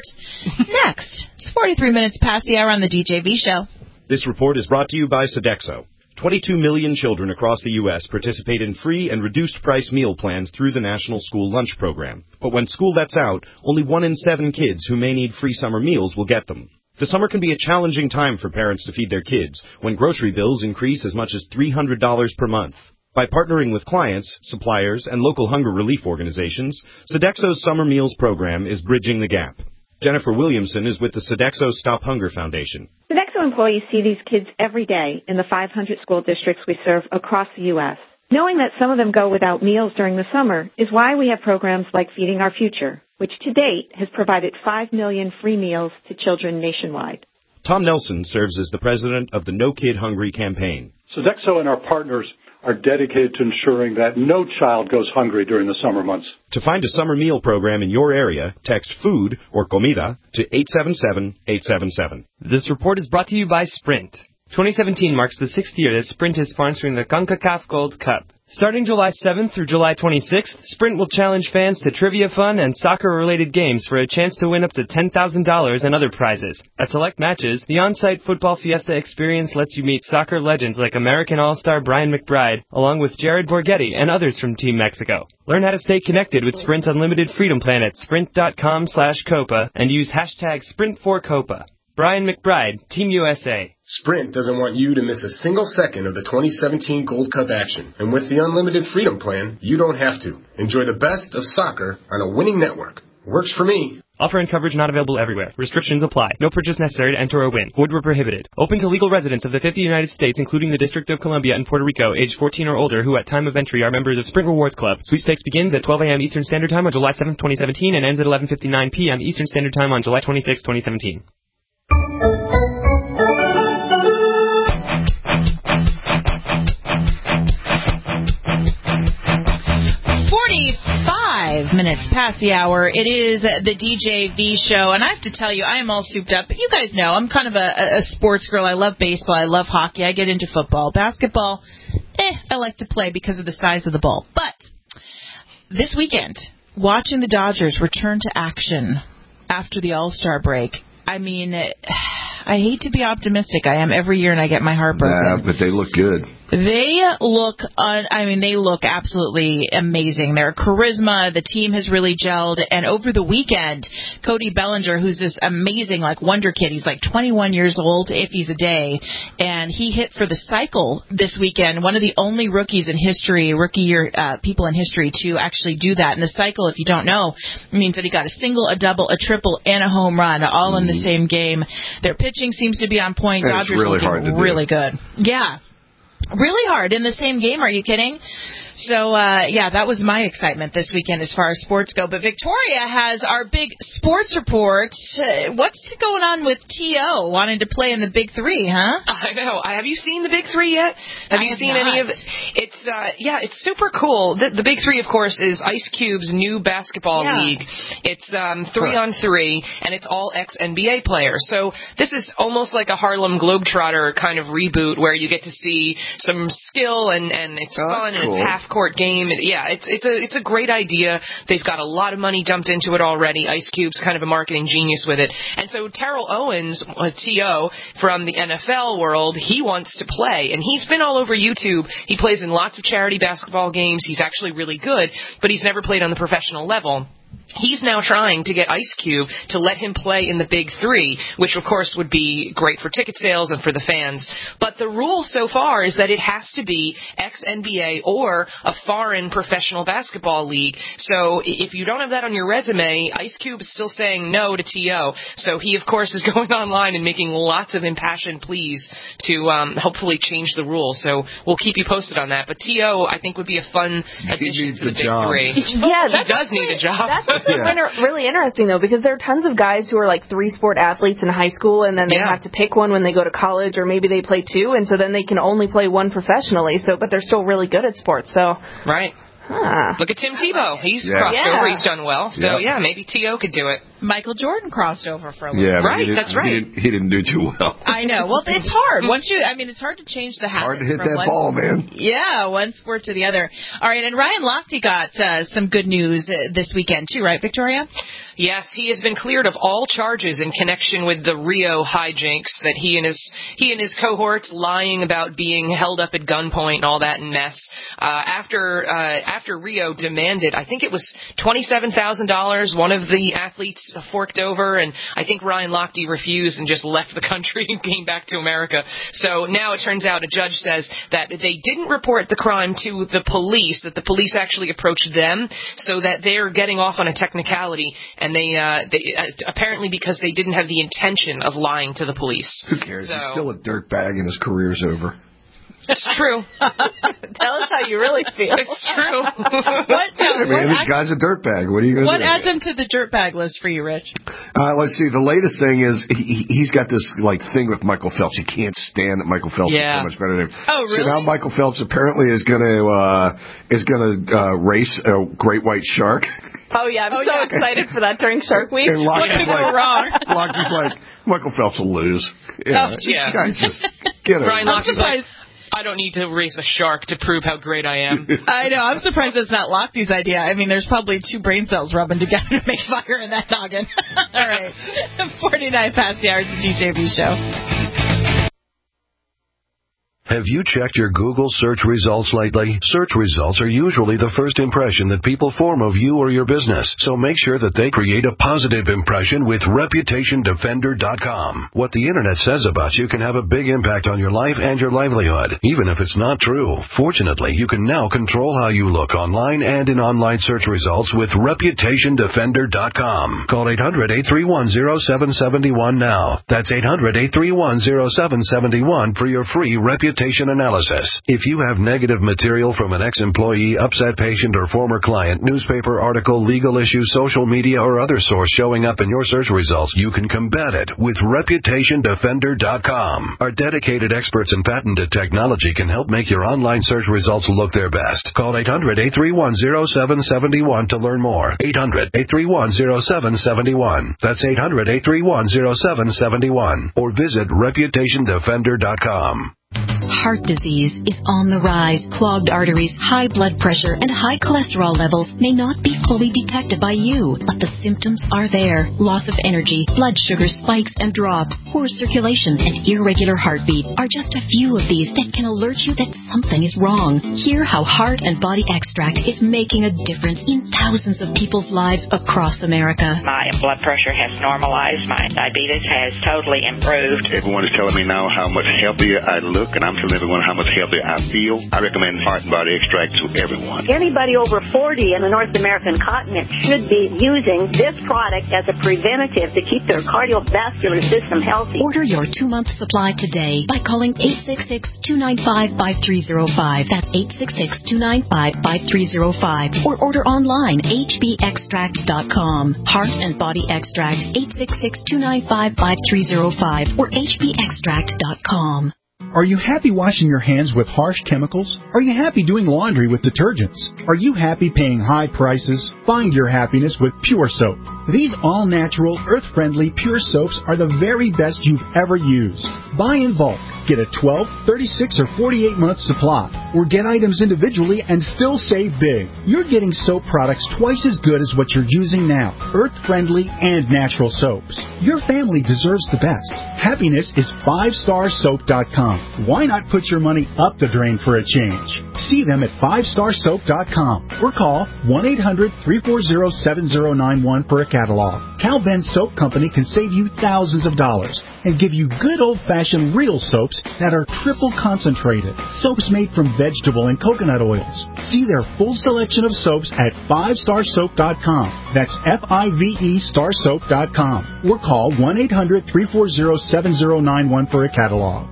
next. It's forty-three minutes past the hour on the D J V show. This report is brought to you by Sodexo. twenty-two million children across the U S participate in free and reduced-price meal plans through the National School Lunch Program. But when school lets out, only one in seven kids who may need free summer meals will get them. The summer can be a challenging time for parents to feed their kids when grocery bills increase as much as three hundred dollars per month. By partnering with clients, suppliers, and local hunger relief organizations, Sodexo's Summer Meals program is bridging the gap. Jennifer Williamson is with the Sodexo Stop Hunger Foundation. Sodexo employees see these kids every day in the five hundred school districts we serve across the U S Knowing that some of them go without meals during the summer is why we have programs like Feeding Our Future, which to date has provided five million free meals to children nationwide. Tom Nelson serves as the president of the No Kid Hungry campaign. Sodexo and our partners are dedicated to ensuring that no child goes hungry during the summer months. To find a summer meal program in your area, text food or comida to eight seven seven, eight seven seven. This report is brought to you by Sprint. twenty seventeen marks the sixth year that Sprint is sponsoring the CONCACAF Gold Cup. Starting July seventh through July twenty-sixth, Sprint will challenge fans to trivia fun and soccer-related games for a chance to win up to ten thousand dollars and other prizes. At select matches, the on-site Football Fiesta experience lets you meet soccer legends like American All-Star Brian McBride, along with Jared Borghetti and others from Team Mexico. Learn how to stay connected with Sprint's Unlimited Freedom Plan at sprint.com slash Copa and use hashtag Sprint for Copa. Brian McBride, Team U S A. Sprint doesn't want you to miss a single second of the twenty seventeen Gold Cup action. And with the Unlimited Freedom Plan, you don't have to. Enjoy the best of soccer on a winning network. Works for me. Offer and coverage not available everywhere. Restrictions apply. No purchase necessary to enter or win. Void where prohibited. Open to legal residents of the fifty United States, including the District of Columbia and Puerto Rico, age fourteen or older, who at time of entry are members of Sprint Rewards Club. Sweepstakes begins at twelve a.m. Eastern Standard Time on July seventh, twenty seventeen, and ends at eleven fifty-nine p.m. Eastern Standard Time on July twenty-sixth, twenty seventeen. forty-five minutes past the hour. It is the D J V show, and I have to tell you, I am all souped up. But you guys know I'm kind of a, a sports girl. I love baseball. I love hockey. I get into football. Basketball, eh, I like to play because of the size of the ball. But this weekend, watching the Dodgers return to action after the All-Star break, I mean, I hate to be optimistic. I am every year, and I get my heart broken. Nah, but they look good. They look, un- I mean, they look absolutely amazing. Their charisma, the team has really gelled. And over the weekend, Cody Bellinger, who's this amazing, like, wonder kid, he's like twenty-one years old, if he's a day, and he hit for the cycle this weekend. One of the only rookies in history, rookie year uh, people in history to actually do that. And the cycle, if you don't know, means that he got a single, a double, a triple, and a home run, all mm-hmm. in the same game. Their pitching seems to be on point. And Dodgers it's really looking hard to really do. good. Yeah. Really hard in the same game. Are you kidding? So, uh, yeah, that was my excitement this weekend as far as sports go. But Victoria has our big sports report. Uh, what's going on with T O wanting to play in the Big Three, huh? I know. Have you seen the Big Three yet? Have I you have seen not. any of it? It's, uh, yeah, it's super cool. The, the Big Three, of course, is Ice Cube's new basketball Yeah. league. It's um, three on three, and it's all ex-N B A players. So this is almost like a Harlem Globetrotter kind of reboot where you get to see some skill and, and it's Oh, fun and cool. it's half-court game. It, yeah, it's it's a it's a great idea. They've got a lot of money dumped into it already. Ice Cube's kind of a marketing genius with it. And so Terrell Owens, uh, T O, from the N F L world, he wants to play. And he's been all over YouTube. He plays in lots of charity basketball games. He's actually really good, but he's never played on the professional level. He's now trying to get Ice Cube to let him play in the Big Three, which, of course, would be great for ticket sales and for the fans. But the rule so far is that it has to be ex-N B A or a foreign professional basketball league. So if you don't have that on your resume, Ice Cube is still saying no to T O. So he, of course, is going online and making lots of impassioned pleas to um, hopefully change the rule. So we'll keep you posted on that. But T O, I think, would be a fun addition to the Big job. Three. Yeah, he that's does need a job. That's also inter- really interesting, though, because there are tons of guys who are like three-sport athletes in high school, and then they Yeah. have to pick one when they go to college, or maybe they play two, and so then they can only play one professionally. So, but they're still really good at sports. So, Right. huh. Look at Tim Tebow. He's Yeah. crossed Yeah. over. He's done well. So, Yeah. yeah, maybe T O could do it. Michael Jordan crossed over for a little Yeah, bit. but Right, he didn't- that's right. He didn't, he didn't do too well. I know. Well, it's hard. Once you, I mean, it's hard to change the habits. Hard to hit from that one, ball, man. Yeah, one sport to the other. All right, and Ryan Lochte got uh, some good news uh, this weekend too, right, Victoria? Yes, he has been cleared of all charges in connection with the Rio hijinks that he and his he and his cohorts lying about being held up at gunpoint and all that mess. Uh, after uh, after Rio demanded, I think it was twenty-seven thousand dollars. One of the athletes forked over, and I think Ryan Lochte refused and just left the country and came back to America. So now it turns out a judge says that they didn't report the crime to the police, that the police actually approached them, so that they're getting off on a technicality. And they, uh, they uh, apparently because they didn't have the intention of lying to the police. Who cares? So, He's still a dirtbag and his career's over. It's true. Tell us how you really feel. It's true. What, uh, Hey, man, what, this add, guy's a dirtbag. What are you going to what do? adds him to the dirtbag list for you, Rich? Uh, let's see. The latest thing is he, he's got this like thing with Michael Phelps. He can't stand that Michael Phelps Yeah. is so much better than him. Oh, So really? now Michael Phelps apparently is going to uh, is going to uh, race a great white shark. Oh, yeah, I'm Oh, so yeah. excited for that during Shark Week. And What Lockie's could go like, wrong? Lockie's like, Michael Phelps will lose. Yeah, Oh, yeah. Guys, just get it. Brian I'm Locke's like, surprised. I don't need to race a shark to prove how great I am. I know. I'm surprised it's not Lochte's idea. I mean, there's probably two brain cells rubbing together to make fire in that noggin. All right. forty-nine past the hour, the D J V show. Have you checked your Google search results lately? Search results are usually the first impression that people form of you or your business, so make sure that they create a positive impression with Reputation Defender dot com. What the Internet says about you can have a big impact on your life and your livelihood, even if it's not true. Fortunately, you can now control how you look online and in online search results with Reputation Defender dot com. Call eight hundred, eight three one, zero seven seven one now. That's eight hundred, eight three one, zero seven seven one for your free reputation analysis. If you have negative material from an ex-employee, upset patient, or former client, newspaper article, legal issue, social media, or other source showing up in your search results, you can combat it with Reputation Defender dot com. Our dedicated experts in patented technology can help make your online search results look their best. Call eight hundred, eight three one, zero seven seven one to learn more. eight hundred, eight three one, zero seven seven one. That's eight hundred, eight three one, zero seven seven one. Or visit Reputation Defender dot com. Heart disease is on the rise. Clogged arteries, high blood pressure, and high cholesterol levels may not be fully detected by you, but the symptoms are there. Loss of energy, blood sugar spikes and drops, poor circulation, and irregular heartbeat are just a few of these that can alert you that something is wrong. Hear how Heart and Body Extract is making a difference in thousands of people's lives across America. My blood pressure has normalized. My diabetes has totally improved. Everyone is telling me now how much healthier I look, and I'm telling everyone how much healthier I feel. I recommend Heart and Body Extract to everyone. Anybody over forty in the North American continent should be using this product as a preventative to keep their cardiovascular system healthy. Order your two-month supply today by calling eight six six, two nine five, five three zero five. That's eight six six, two nine five, five three zero five. Or order online, h b extract dot com. Heart and Body Extract, eight six six, two nine five, five three zero five or h b extract dot com. Are you happy washing your hands with harsh chemicals? Are you happy doing laundry with detergents? Are you happy paying high prices? Find your happiness with Pure Soap. These all-natural, earth-friendly Pure Soaps are the very best you've ever used. Buy in bulk. Get a twelve, thirty-six, or forty-eight month supply. Or get items individually and still save big. You're getting soap products twice as good as what you're using now. Earth-friendly and natural soaps. Your family deserves the best. Happiness is five star soap dot com. Why not put your money up the drain for a change? See them at five star soap dot com or call one eight hundred, three four zero, seven zero nine one for a catalog. Cal Ben Soap Company can save you thousands of dollars and give you good old-fashioned real soaps that are triple concentrated. Soaps made from vegetable and coconut oils. See their full selection of soaps at five star soap dot com. That's F I V E star soap dot com. Or call one eight hundred, three four zero, seven zero nine one for a catalog.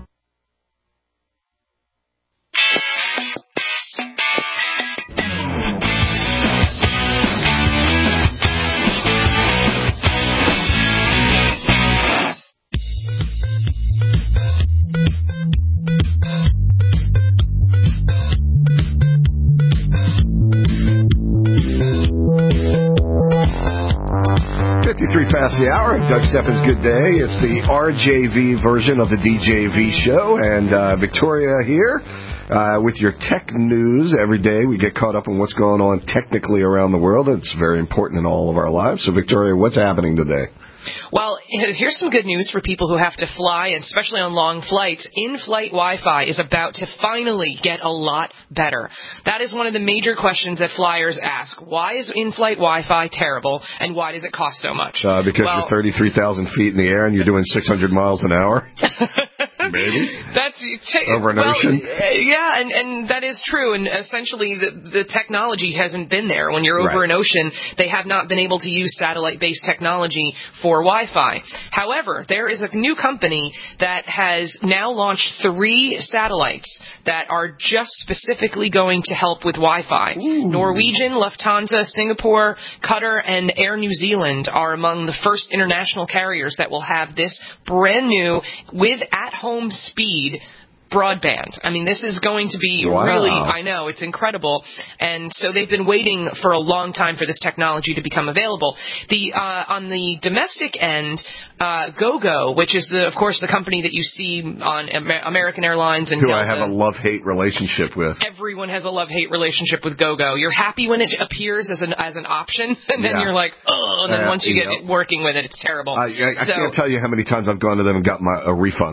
fifty-three past the hour. Doug Steffens, good day. It's the R J V version of the D J V show, and uh, Victoria here uh, with your tech news. Every day we get caught up on what's going on technically around the world. It's very important in all of our lives. So, Victoria, what's happening today? Well, here's some good news for people who have to fly, and especially on long flights. In-flight Wi-Fi is about to finally get a lot better. That is one of the major questions that flyers ask. Why is in-flight Wi-Fi terrible, and why does it cost so much? Uh, because well, you're thirty-three thousand feet in the air and you're doing six hundred miles an hour? Maybe. That's t- over an well, ocean. Yeah, and, and that is true. And essentially, the, the technology hasn't been there. When you're over right. an ocean, they have not been able to use satellite-based technology for Wi-Fi. However, there is a new company that has now launched three satellites that are just specifically going to help with Wi-Fi. Ooh. Norwegian, Lufthansa, Singapore, Qatar, and Air New Zealand are among the first international carriers that will have this brand new with at-home speed broadband. I mean, this is going to be wow. really, I know, it's incredible. And so they've been waiting for a long time for this technology to become available. The uh, on the domestic end, uh, GoGo, which is, the, of course, the company that you see on Amer- American Airlines and Who Delta. I have a love-hate relationship with. Everyone has a love-hate relationship with GoGo. You're happy when it appears as an as an option, and then yeah. you're like, oh, and then uh, once you get know. it working with it, it's terrible. I, I, I so, can't tell you how many times I've gone to them and got my a refund.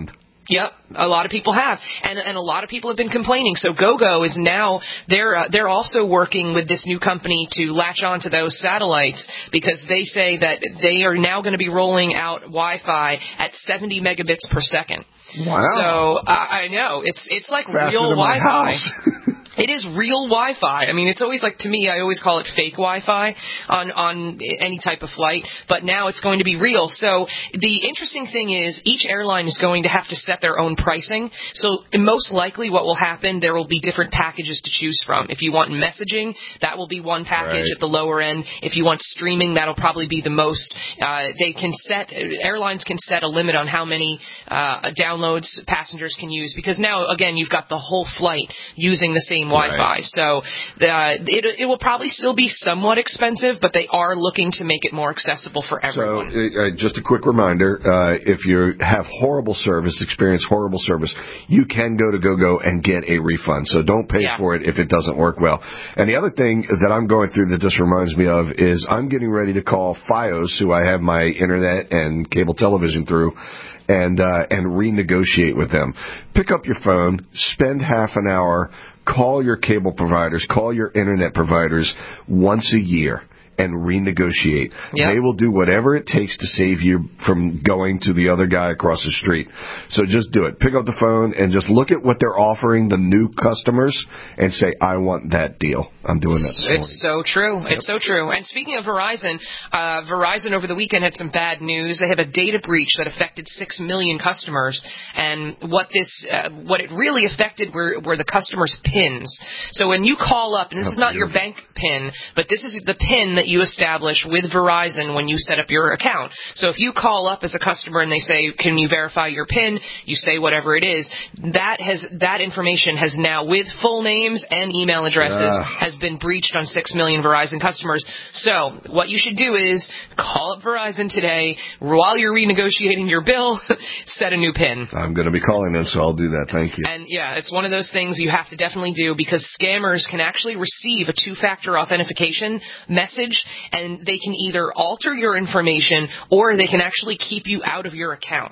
Yep, a lot of people have, and and a lot of people have been complaining. So GoGo is now they're uh, they're also working with this new company to latch onto those satellites because they say that they are now going to be rolling out Wi-Fi at seventy megabits per second. Wow! So uh, I know it's it's like Faster real than my Wi-Fi. house. It is real Wi-Fi. I mean, it's always like, to me, I always call it fake Wi-Fi on, on any type of flight, but now it's going to be real. So the interesting thing is each airline is going to have to set their own pricing. So most likely what will happen, there will be different packages to choose from. If you want messaging, that will be one package Right. at the lower end. If you want streaming, that'll probably be the most. Uh, they can set, airlines can set a limit on how many uh, downloads passengers can use because now, again, you've got the whole flight using the same Wi-Fi. Right. So uh, it, it will probably still be somewhat expensive, but they are looking to make it more accessible for everyone. So, uh, just a quick reminder, uh, if you have horrible service, experience horrible service, you can go to GoGo and get a refund. So don't pay Yeah. for it if it doesn't work well. And the other thing that I'm going through that this reminds me of is I'm getting ready to call Fios, who I have my internet and cable television through, and uh, and renegotiate with them. Pick up your phone, spend half an hour, call your cable providers, call your internet providers once a year and renegotiate. Yep. They will do whatever it takes to save you from going to the other guy across the street. So just do it. Pick up the phone and just look at what they're offering the new customers and say, I want that deal. I'm doing that this morning. It's so true. It's so true. And speaking of Verizon, uh, Verizon over the weekend had some bad news. They have a data breach that affected six million customers. And what this, uh, what it really affected were, were the customers' pins. So when you call up, and this Oh, is not your beautiful. bank pin, but this is the pin that you establish with Verizon when you set up your account. So if you call up as a customer and they say, can you verify your pin? You say whatever it is. That has, that information has now, with full names and email addresses, Yeah. has been breached on six million Verizon customers. So what you should do is call up Verizon today. While you're renegotiating your bill, set a new pin. I'm going to be calling them, so I'll do that. Thank you. And yeah, it's one of those things you have to definitely do because scammers can actually receive a two-factor authentication message and they can either alter your information or they can actually keep you out of your account.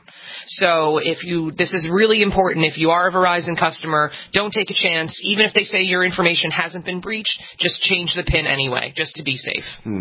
So if you, this is really important. If you are a Verizon customer, don't take a chance. Even if they say your information hasn't been breached, just change the PIN anyway, just to be safe. Hmm.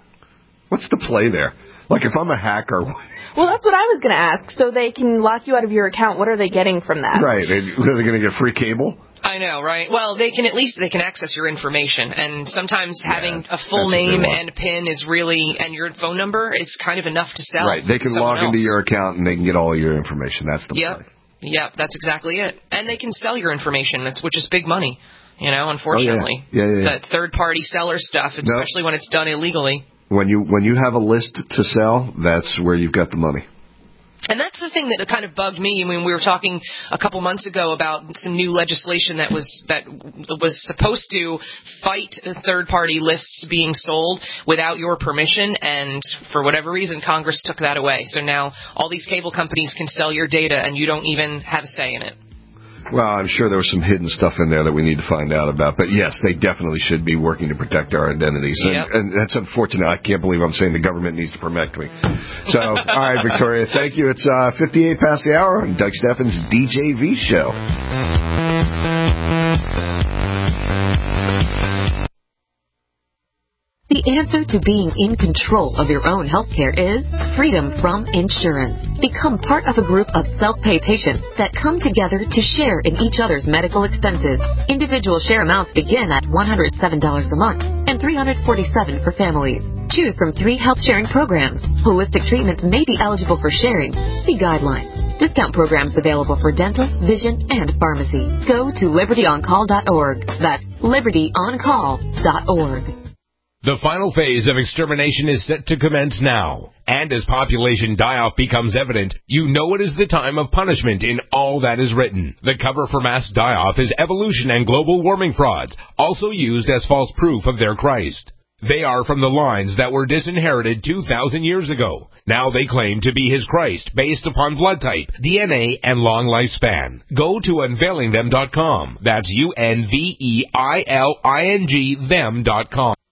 What's the play there? Like if I'm a hacker... Well, that's what I was going to ask. So they can lock you out of your account. What are they getting from that? Right. Are they going to get free cable? I know, right? Well, they can at least they can access your information, and sometimes Yeah, having a full that's what they name want. and a PIN is really, and your phone number is kind of enough to sell. Right. They to can someone log into else. your account and they can get all your information. That's the Yep. play. Yep, that's exactly it. And they can sell your information, that's, which is big money, you know, unfortunately. Oh, yeah. Yeah, yeah, yeah. That third-party seller stuff, especially when it's done illegally. When you when you have a list to sell, that's where you've got the money. And that's the thing that kind of bugged me when we were talking a couple months ago about some new legislation that was that was supposed to fight third-party lists being sold without your permission, and for whatever reason, Congress took that away. So now all these cable companies can sell your data, and you don't even have a say in it. Well, I'm sure there was some hidden stuff in there that we need to find out about. But yes, they definitely should be working to protect our identities. And, Yep. and that's unfortunate. I can't believe I'm saying the government needs to protect me. So, all right, Victoria, thank you. It's uh, fifty-eight past the hour on Doug Steffens' D J V Show. The answer to being in control of your own healthcare is freedom from insurance. Become part of a group of self-pay patients that come together to share in each other's medical expenses. Individual share amounts begin at one hundred seven dollars a month and three hundred forty-seven dollars for families. Choose from three health sharing programs. Holistic treatments may be eligible for sharing. See guidelines. Discount programs available for dental, vision, and pharmacy. Go to liberty on call dot org. That's liberty on call dot org. The final phase of extermination is set to commence now. And as population die-off becomes evident, you know it is the time of punishment in all that is written. The cover for mass die-off is evolution and global warming frauds, also used as false proof of their Christ. They are from the lines that were disinherited two thousand years ago. Now they claim to be his Christ based upon blood type, D N A, and long lifespan. Go to unveiling them dot com. That's U N V E I L I N G them dot com.